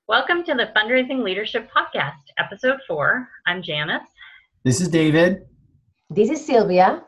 Welcome to the Fundraising Leadership Podcast, Episode 4. I'm Janice. This is David. This is Sylvia.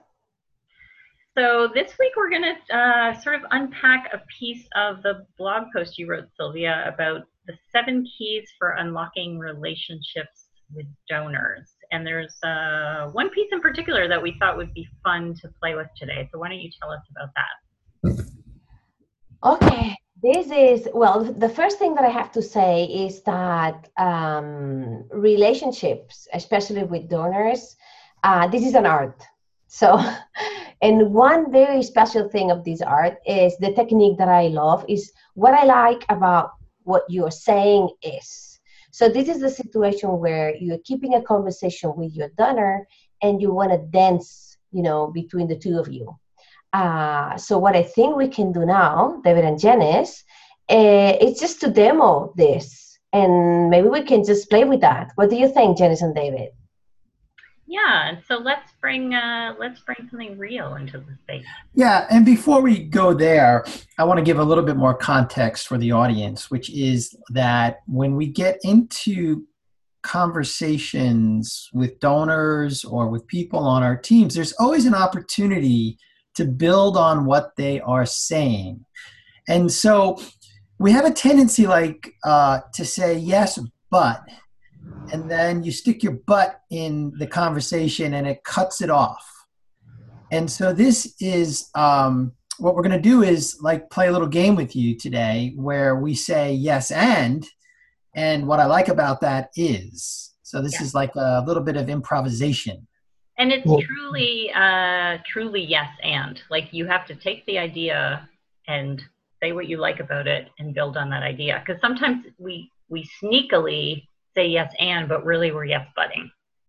So this week we're going to sort of unpack a piece of the blog post you wrote, Sylvia, about the 7 keys for unlocking relationships with donors. And there's one piece in particular that we thought would be fun to play with today. So why don't you tell us about that? Okay, the first thing that I have to say is that relationships, especially with donors, this is an art. So, and one very special thing of this art is the technique that I love is what I like about what you're saying is. So this is the situation where you're keeping a conversation with your donor and you want to dance, between the two of you. So what I think we can do now, David and Janice, it's just to demo this, and maybe we can just play with that. What do you think, Janice and David? Yeah, and so let's bring something real into the space. Yeah, and before we go there, I want to give a little bit more context for the audience, which is that when we get into conversations with donors or with people on our teams, there's always an opportunity to build on what they are saying. And so we have a tendency to say, yes, but, and then you stick your butt in the conversation and it cuts it off. And so this is, what we're going to do is play a little game with you today where we say yes and what I like about that is. So this is like a little bit of improvisation. And it's truly yes and. You have to take the idea and say what you like about it and build on that idea. Because sometimes we sneakily say yes and, but really we're yes butting.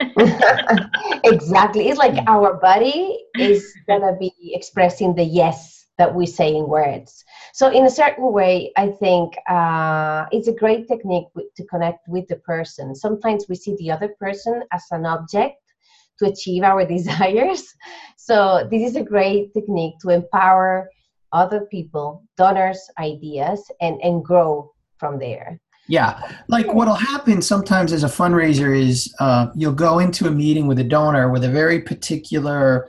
Exactly. It's like our body is going to be expressing the yes that we say in words. So in a certain way, I think it's a great technique to connect with the person. Sometimes we see the other person as an object to achieve our desires. So this is a great technique to empower other people, donors' ideas, and grow from there. Yeah, what'll happen sometimes as a fundraiser is you'll go into a meeting with a donor with a very particular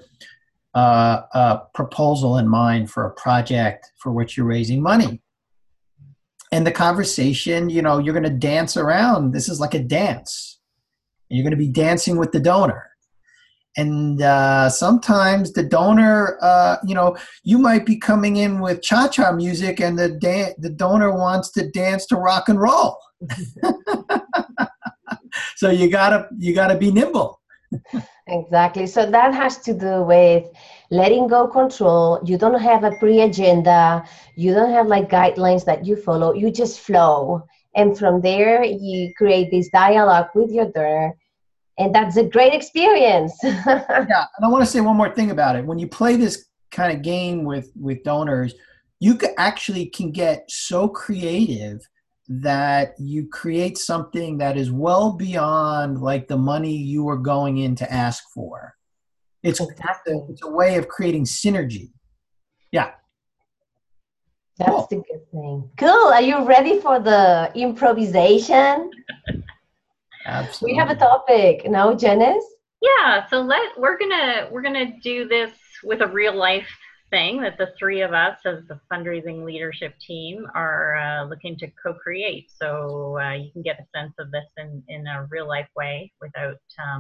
proposal in mind for a project for which you're raising money. And the conversation, you're going to dance around. This is like a dance. You're going to be dancing with the donor. And sometimes the donor, you might be coming in with cha-cha music and the donor wants to dance to rock and roll. So you gotta be nimble. Exactly. So that has to do with letting go control. You don't have a pre-agenda. You don't have guidelines that you follow. You just flow. And from there, you create this dialogue with your donor. And that's a great experience. Yeah, and I want to say one more thing about it. When you play this kind of game with donors, you can get so creative that you create something that is well beyond the money you were going in to ask for. It's a way of creating synergy. Yeah. That's the good thing. Cool. Are you ready for the improvisation? Absolutely. We have a topic now, Janice. Yeah, so we're gonna do this with a real life thing that the 3 of us as the fundraising leadership team are looking to co-create. So you can get a sense of this in a real life way without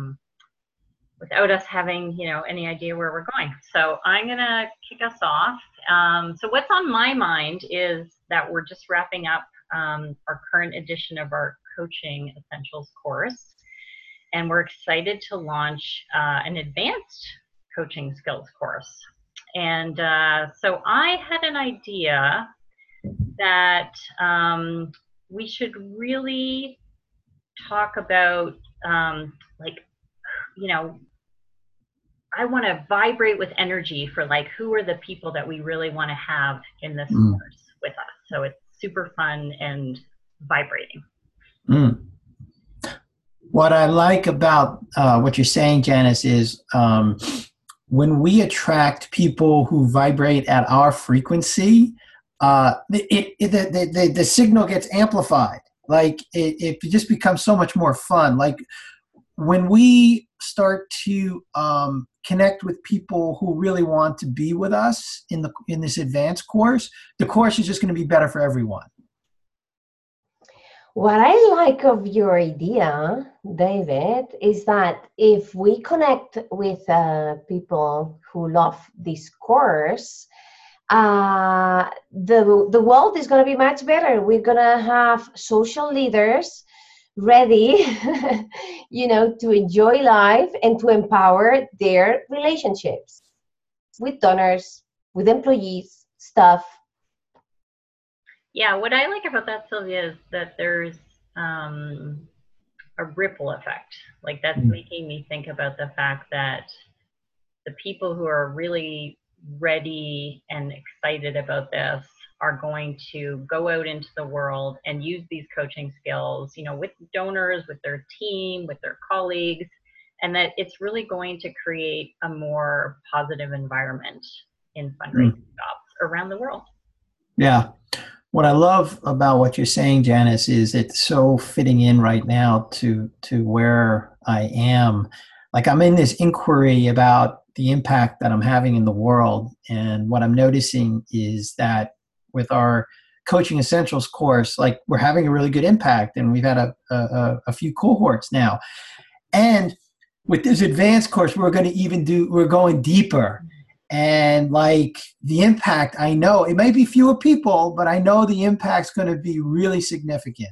us having any idea where we're going. So I'm gonna kick us off. So what's on my mind is that we're just wrapping up our current edition of our Coaching Essentials course, and we're excited to launch an advanced coaching skills course. And so I had an idea that we should really talk about I want to vibrate with energy for who are the people that we really want to have in this course with us. So it's super fun and vibrating. What I like about what you're saying, Janice, is when we attract people who vibrate at our frequency, the signal gets amplified. Like it just becomes so much more fun. Like when we start to connect with people who really want to be with us in this advanced course, the course is just going to be better for everyone. What I like of your idea, David, is that if we connect with people who love this course, the world is going to be much better. We're going to have social leaders ready, to enjoy life and to empower their relationships with donors, with employees, staff. Yeah, what I like about that, Sylvia, is that there's a ripple effect. Like that's making me think about the fact that the people who are really ready and excited about this are going to go out into the world and use these coaching skills, with donors, with their team, with their colleagues, and that it's really going to create a more positive environment in fundraising jobs around the world. Yeah. What I love about what you're saying, Janice, is it's so fitting in right now to where I am. Like I'm in this inquiry about the impact that I'm having in the world. And what I'm noticing is that with our Coaching Essentials course, like we're having a really good impact, and we've had a few cohorts now. And with this advanced course, we're going deeper. And like the impact, I know it may be fewer people, but I know the impact's going to be really significant.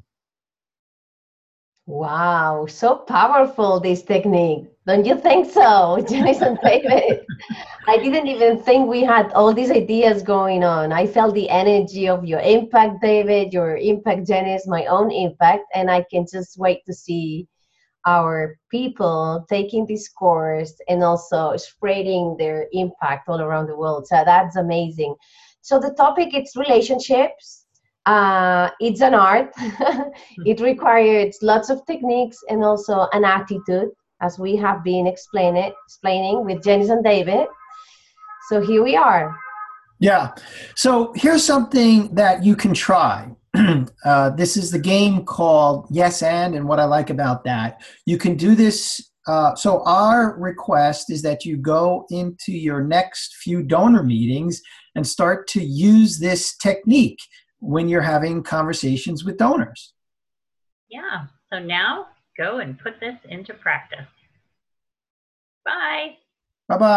Wow, so powerful, this technique. Don't you think so, Janice and David? I didn't even think we had all these ideas going on. I felt the energy of your impact, David, your impact, Janice, my own impact, and I can just wait to see our people taking this course and also spreading their impact all around the world. So that's amazing. So the topic is relationships. It's an art. It requires lots of techniques and also an attitude, as we have been explaining with Janice and David. So here we are. Yeah. So here's something that you can try. This is the game called Yes and what I like about that, you can do this. So our request is that you go into your next few donor meetings and start to use this technique when you're having conversations with donors. Yeah. So now go and put this into practice. Bye. Bye-bye.